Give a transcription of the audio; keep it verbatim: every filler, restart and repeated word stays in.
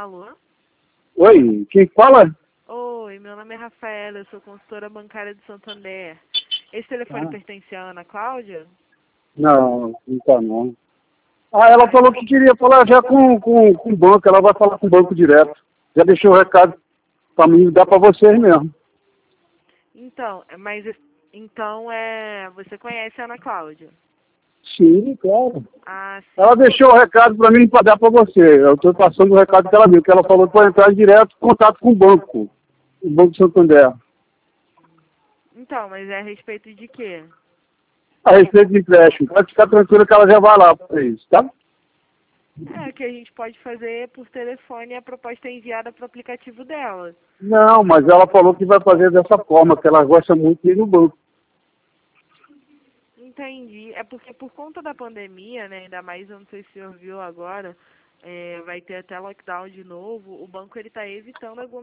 Alô? Oi, quem fala? Oi, meu nome é Rafaela, eu sou consultora bancária do Santander. Esse telefone Ah, pertence à Ana Cláudia? não, não tá não. Ah, ela Ah, falou que queria falar já com, com, com o banco, ela vai falar com o banco direto. Já deixou o recado para mim, dá para vocês mesmo. então, mas então é. Você conhece a Ana Cláudia? Sim, claro. Ah, Ela sim. deixou o recado para mim para dar para você. Eu estou passando o recado que ela viu, que ela falou para entrar direto em contato com o banco, o Banco Santander, Então, mas é a respeito de quê? a respeito de empréstimo. Pode ficar tranquila que ela já vai lá para isso, tá? É, o que a gente pode fazer por telefone e a proposta é enviada para o aplicativo dela. Não, mas ela falou que vai fazer dessa forma, que ela gosta muito de ir no banco. Entendi. É porque por conta da pandemia, né, ainda mais, eu não sei se o senhor viu agora, é, vai ter até lockdown de novo, o banco ele está evitando